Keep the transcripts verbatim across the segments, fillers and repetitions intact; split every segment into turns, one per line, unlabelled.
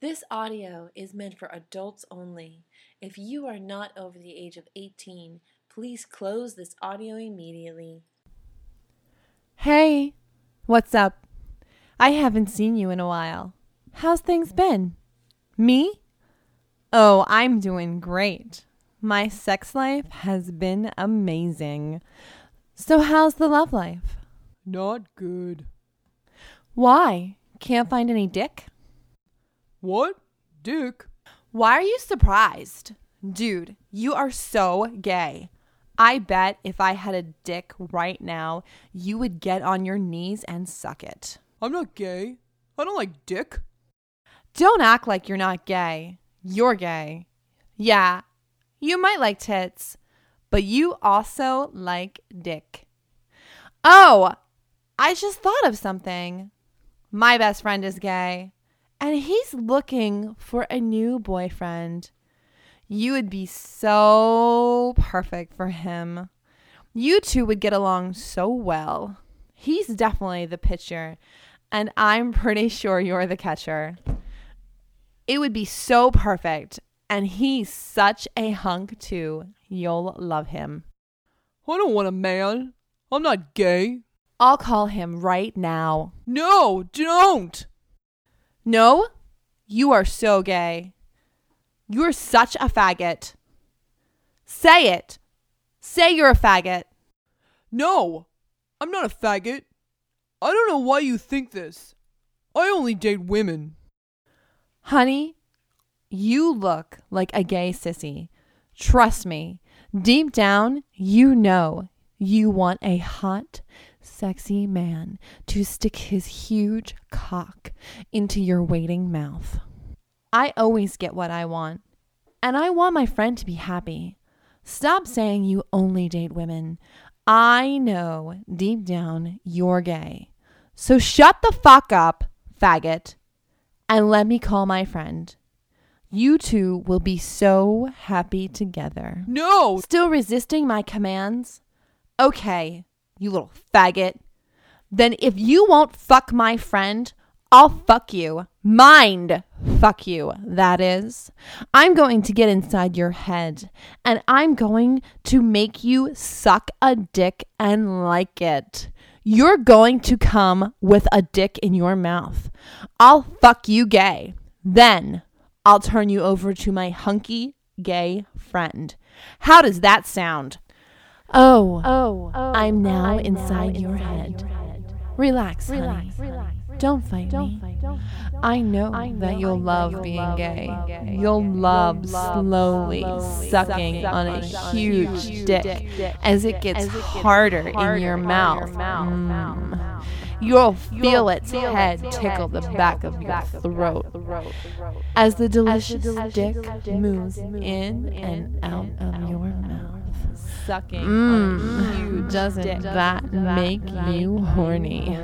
This audio is meant for adults only. If you are not over the age of eighteen, please close this audio immediately.
Hey, what's up? I haven't seen you in a while. How's things been? Me? Oh, I'm doing great. My sex life has been amazing. So how's the love life?
Not good.
Why? Can't find any dick?
What? Dick?
Why are you surprised? Dude, you are so gay. I bet if I had a dick right now, you would get on your knees and suck it.
I'm not gay. I don't like dick.
Don't act like you're not gay. You're gay. Yeah, you might like tits, but you also like dick. Oh, I just thought of something. My best friend is gay, and he's looking for a new boyfriend. You would be so perfect for him. You two would get along so well. He's definitely the pitcher, and I'm pretty sure you're the catcher. It would be so perfect, and he's such a hunk too. You'll love him.
I don't want a man. I'm not gay.
I'll call him right now.
No, don't.
No? You are so gay. You're such a faggot. Say it. Say you're a faggot.
No, I'm not a faggot. I don't know why you think this. I only date women.
Honey, you look like a gay sissy. Trust me, deep down, you know you want a hot, sexy man to stick his huge cock into your waiting mouth. I always get what I want, and I want my friend to be happy. Stop saying you only date women. I know deep down you're gay. So shut the fuck up, faggot, and let me call my friend. You two will be so happy together.
No!
Still resisting my commands? Okay, you little faggot. Then if you won't fuck my friend, I'll fuck you. Mind fuck you, that is. I'm going to get inside your head, and I'm going to make you suck a dick and like it. You're going to come with a dick in your mouth. I'll fuck you gay. Then I'll turn you over to my hunky gay friend. How does that sound? Oh, oh, oh I'm now I'm inside, now your, inside head. your head. Relax, relax, honey. Relax. Don't fight Don't me. Fight, don't fight. I know, I know that you'll love you'll being love gay. gay. You'll, you'll love slowly, slowly sucking, sucking on a huge, huge dick, dick as it gets, as it gets harder, harder in your mouth. mouth. Mm. You'll feel its head tickle the back of your throat as the delicious dick moves in and out of your mouth. Sucking mm. Doesn't that make you horny?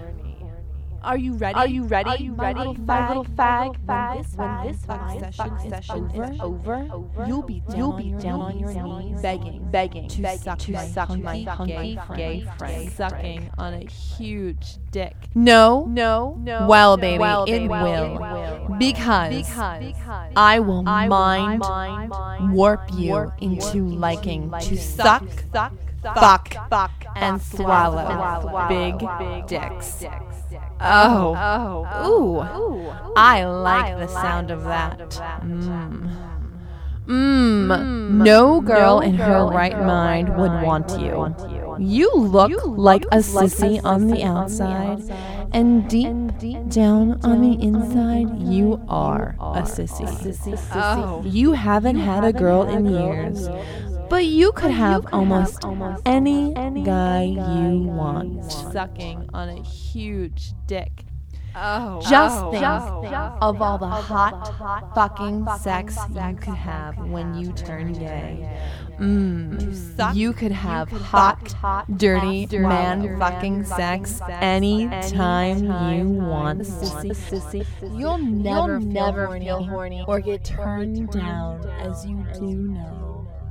Are you ready?
Are you ready?
Are you
my
ready?
Little
My
fag,
little fag,
when this,
fag,
when this fuck
fag,
session,
fuck
is
session
over,
is
over,
over,
you'll be down,
you'll
on,
be
your
down on your
knees,
knees,
begging,
begging
to
begging
suck,
to
my
suck
hunky,
my hunky
gay,
gay
friend,
friend,
sucking on a huge dick. No,
no, no.
Well,
no,
baby,
well,
it,
baby,
will.
it will.
Because,
because
I will
I will
mind,
mind
warp you
warp
into
you
liking
into
to
suck,
suck,
suck,
fuck,
fuck,
and
swallow,
swallow,
swallow
big,
big
dicks.
dicks.
Oh,
Oh,
ooh,
ooh,
I like
I
the
like
sound
the
of
sound
that.
of that.
Mm. Mm.
Mm.
No girl
No
in her
girl in
right
her
mind
right
would
mind
want
would
you.
want you.
You look
You
like
look
a
like a
sissy on the
sissy on the
outside,
outside,
and deep,
and deep
down on the
down
inside,
on the
you
inside,
are
you
a
are
sissy.
a sissy.
Oh.
Sissy.
You haven't
You
had a
haven't
girl
had a
in
girl
years,
in years,
but you could
but
have
you could
almost,
have almost
any,
any
guy,
guy
you
you
want,
want.
sucking on a huge dick.
Oh,
Just
oh,
think
oh,
of all the
of
hot,
all the hot
fucking
fucking
sex
sex
you could
you
have
could
when
have
you
when
turn
you
gay.
turn
Mm. You could have
could
hot,
have hot,
dirty,
dirty
man
man
fucking
fucking
sex
sex
anytime you
anytime
want.
you
Sissy.
want. Sissy.
You'll never,
You'll
feel,
never
horny
feel horny
or get turned
turned
down
down
as you
as
do
you
now.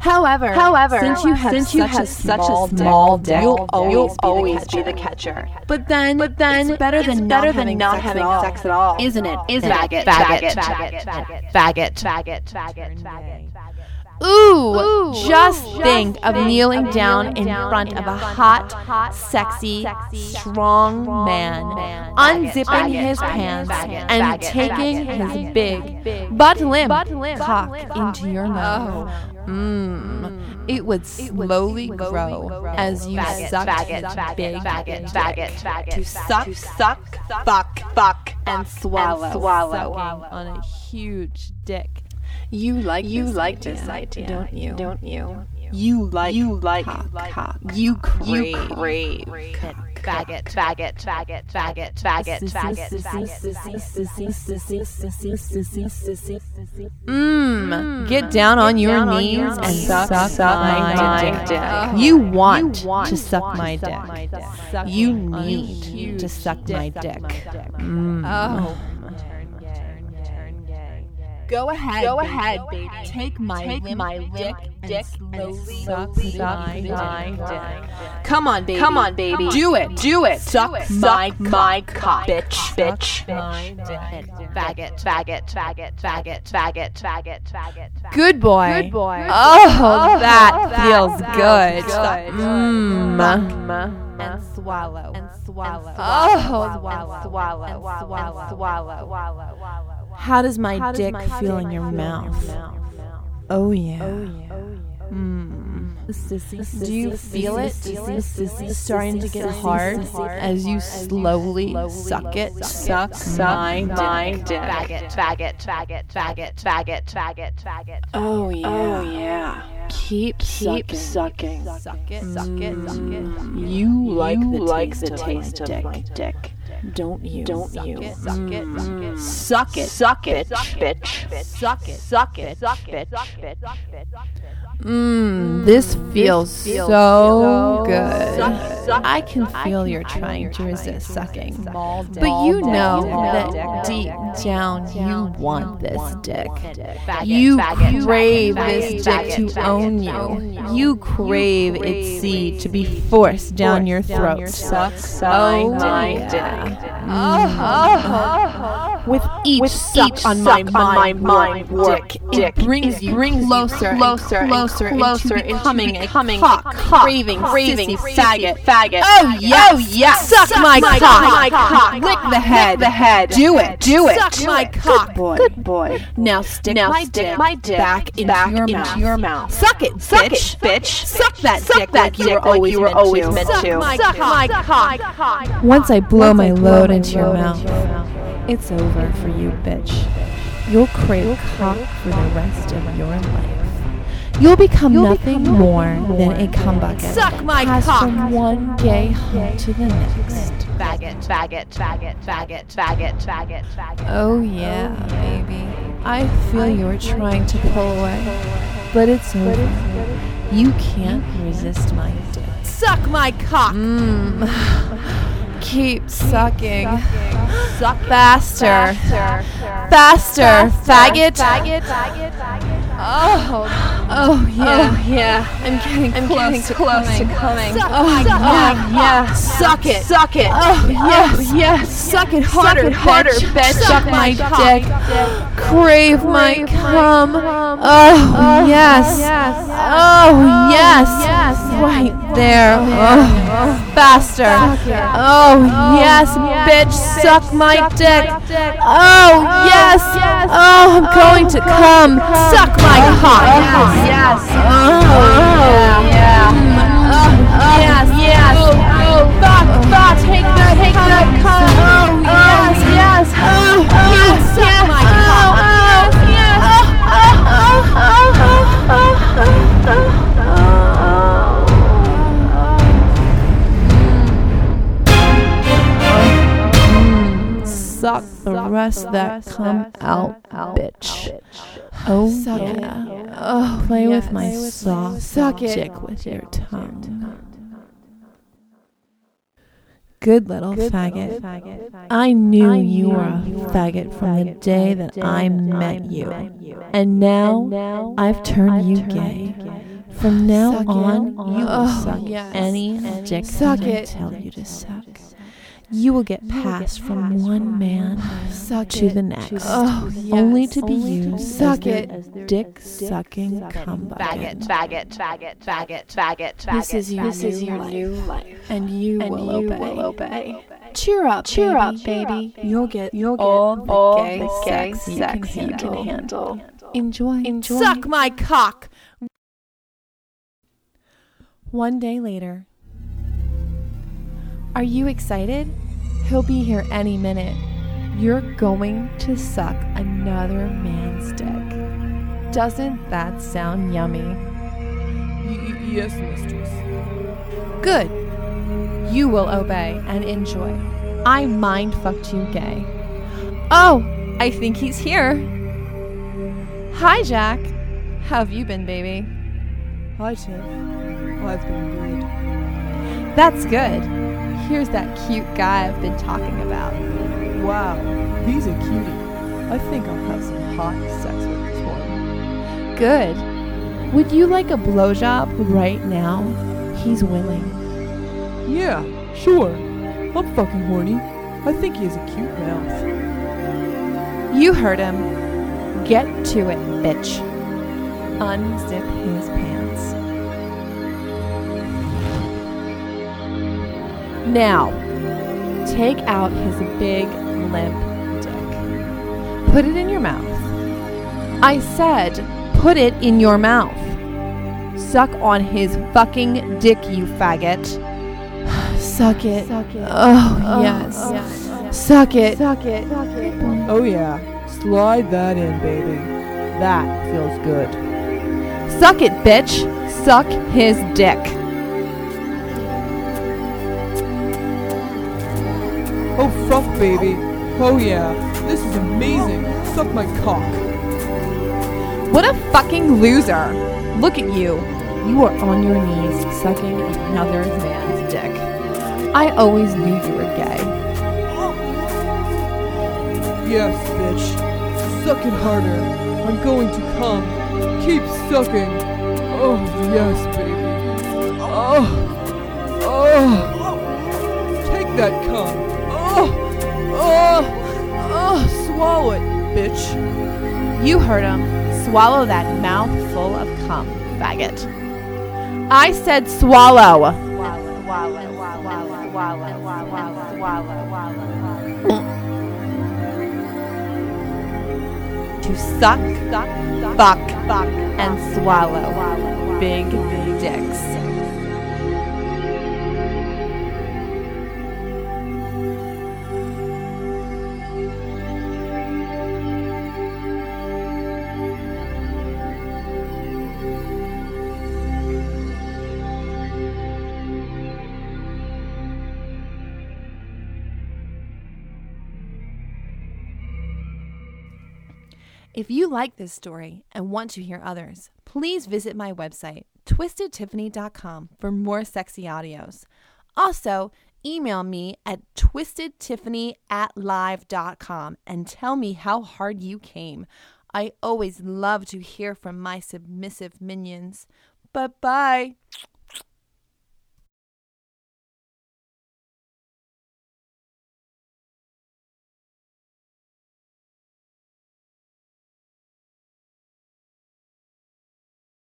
However,
However,
since you have
since
such
you
a
have
small,
such a small
dick,
dick,
you'll always,
you'll
be,
always
the
be the catcher.
But then, but then, it's better
It's
than
better
not
than
having,
not
sex,
having
at all.
sex at all.
Isn't it? Isn't
Faggot,
it?
faggot,
faggot,
faggot,
faggot,
faggot,
faggot, faggot. Ooh,
Ooh,
just
ooh,
think
just
of
think
kneeling
of
down
kneeling
in
down
front
in
of a
front of
hot,
a hot,
sexy,
sexy,
strong
strong
man,
man,
unzipping
faggot,
his
faggot,
pants
faggot,
and
faggot,
taking
faggot,
his
faggot,
big,
faggot,
butt limp,
butt limp,
cock
butt limp,
into your mouth. Mmm. It would slowly grow as you
faggot,
sucked
faggot,
his big
faggot,
dick.
faggot, faggot,
To suck,
to
suck, fuck, fuck, and swallow,
and swallow.
sucking on a huge dick.
You like
You
this
like
idea,
this idea,
don't you?
don't
you?
You like,
You like
cock, cock.
You crave.
You crave.
Faggot, faggot, faggot, faggot, faggot, faggot,
Mmm. Get down on your
down on
knees
your
and
knees
suck,
and suck
my,
my
dick.
dick.
You want,
You want
to suck
to
my
suck
dick.
my dick.
You
on a
need
huge
to suck
dick.
my dick.
Mm.
Oh. Go ahead.
Go
baby.
ahead, baby.
Take my
Take
limp
my
dick,
limp
dick
and
and
suck
slowly
my
my
dick.
dick. Come on, baby.
Come on, baby.
Do it.
Do it.
Suck
Suck
my
my
cock,
cock,
bitch,
bitch,
my
bitch. Faggot, faggot, faggot, faggot, faggot, faggot, faggot.
Good boy.
Good boy.
Oh, that
that
feels good.
good.
Mmm.
And swallow. And swallow.
Oh,
swallow. Swallow. And swallow. Swallow.
How does my
How does
dick
my
feel
dick
in your
feel in
mouth?
your mouth?
Oh yeah.
Oh yeah.
Mm. Do you feel it? Starting to get hard as you slowly suck it. Suck my dick.
Faggot, faggot, faggot, faggot, faggot, faggot, faggot.
Oh yeah.
Oh yeah.
Keep,
Keep
sucking.
sucking. Suck it, suck it, suck it.
You like
You
the
like
taste,
the
of,
taste
my
of
dick.
my dick.
Don't you?
Don't you? Suck it, suck it.
Suck it.
Suck it,
Suck
bitch.
it.
Suck it, suck it, suck it, suck it.
Mmm. This feels
feels
so
so
good.
suck- suck-
I can
I
feel
can
you're
feel
trying
you're
to
trying
resist
to
sucking.
resist Small dick.
But you
Small
know
dick.
that
Small
deep
dick.
down you
Down,
want this
want
dick.
Faggot,
You
faggot,
crave
faggot,
this
faggot,
dick to
faggot,
own
faggot.
you. You crave its seed to be forced down your throat.
Suck,
Oh,
my
yeah.
dick.
With each
With
suck
each
on
suck
my
on my
mind,
mind,
work,
dick,
it
dick,
brings
it
you
brings you
closer,
closer
and
and
closer,
closer
into
into
becoming a
becoming a
cock,
cock,
craving,
craving,
sissy
sissy,
faggot.
faggot.
Oh yes,
Oh, yes.
suck,
Suck
my,
my
cock,
cock, my cock.
lick the head,
Lick the head.
do it,
Do it,
suck
do
my
it.
cock,
Good boy. Good boy.
Now stick
Now
my
stick
dick,
my dick
back into,
back
your,
into
mouth.
your mouth.
Suck it,
Suck
bitch.
it, bitch.
Suck that
Suck
dick
that
like you
dick
were
like
always
you were
meant
always
to.
meant
Suck
to.
my
Suck
cock.
my cock.
Once I blow my load into your mouth, it's over for you, bitch. You'll crave cock for the rest of your life. You'll become
You'll
nothing
become
more
nothing
than
more
a cum bucket.
Suck my
Passed
cock.
from one gay hump to the next.
Faggot, faggot, faggot, faggot, faggot, faggot, faggot.
Oh yeah, baby. I feel you were trying to pull away, but it's over. You can't resist my dick.
Suck my cock.
Mmm. Keep sucking.
Suck
Faster.
Faster.
Faster, faggot.
Faggot. Faggot. Faggot.
Oh, oh yeah.
Oh yeah.
I'm getting
I'm
close,
getting
to,
close
coming.
to coming.
Oh,
Suck
yeah,
my
yeah.
cock.
Suck it.
Suck it.
Oh, yes.
Oh, yes.
Suck it harder,
Suck it harder,
bitch.
bitch.
Suck
Suck
my
my
dick.
cock.
Crave my
Crave my
cum.
cum.
Oh, yes.
yes.
Oh, yes.
yes.
Right there. Oh, faster. Oh, yes, bitch. Suck my dick. Oh, yes. Oh, I'm going to come. Suck my cock.
Yes.
Oh, yeah. Yes, yes. Oh, fuck, fuck. Take that, take that cum. Oh, yes, yes. Oh, yes, suck my cock. Yes, oh, oh, oh, oh, oh. Suck the rest of that cum out, bitch. Oh, yeah. Oh, play with my soft dick with your tongue. Good little faggot. I knew you were a faggot from the day that I met you. And now I've turned you gay. From now
Suck it.
on, you will
Oh,
suck
yes.
any
Any
dick
suck
that I
it.
tell you to suck. You will get passed from one man
Suck
to
it.
the next,
Oh,
only
yes.
to be
Only to
used
be
as
Suck
their
it.
dick-sucking cum
Faggot,
bucket.
faggot, faggot, faggot, faggot, faggot.
This is your,
faggot,
this is your
faggot.
new life,
And you
and
will
you
obey.
will obey.
Cheer up,
Cheer
baby.
up, baby.
You'll get
You'll get
all the
all
gay
the gay
sex,
sex
you
you
can
can
handle.
handle.
Enjoy.
Enjoy.
Suck my cock. One day later. Are you excited? He'll be here any minute. You're going to suck another man's dick. Doesn't that sound yummy?
Y- y- yes, mistress.
Good. You will obey and enjoy. I mind fucked you gay. Oh, I think he's here. Hi, Jack. How have you been, baby?
Hi, Tiff. I've been good.
That's good. Here's that cute guy I've been talking about.
Wow, he's a cutie. I think I'll have some hot sex with this one.
Good. Would you like a blowjob right now? He's willing.
Yeah, sure. I'm fucking horny. I think he has a cute mouth.
You heard him. Get to it, bitch. Unzip his pants. Now, take out his big, limp dick. Put it in your mouth. I said, put it in your mouth. Suck on his fucking dick, you faggot. Suck it. Oh, yes. Suck it. Suck it.
Oh yeah, slide that in, baby. That feels good.
Suck it, bitch. Suck his dick.
Oh fuck, baby. Oh yeah, this is amazing. Suck my cock.
What a fucking loser. Look at you. You are on your knees sucking another man's dick. I always knew you were gay.
Yes, bitch. Suck it harder. I'm going to come. Keep sucking. Oh, yes, baby. Oh. Oh. Take that cum. Oh. Oh. Oh. Swallow it, bitch.
You heard him. Swallow that mouth full of cum, faggot. I said swallow. To suck, suck, fuck, fuck, and swallow big dicks. If you like this story and want to hear others, please visit my website, twisted tiffany dot com, for more sexy audios. Also, email me at twisted tiffany at live dot com and tell me how hard you came. I always love to hear from my submissive minions. Bye-bye.